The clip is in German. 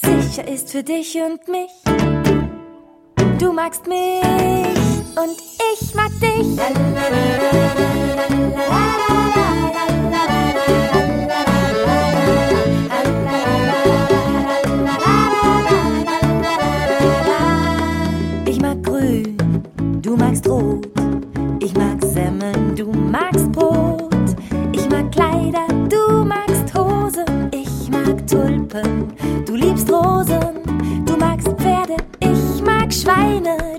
sicher ist für dich und mich. Du magst mich und ich mag dich. Ich mag grün, du magst rot. Ich mag Semmeln, du magst Brot. Ich mag Kleider, du magst Hosen. Ich mag Tulpen, du liebst Rosen. Du magst Pferde, ich mag Schweine.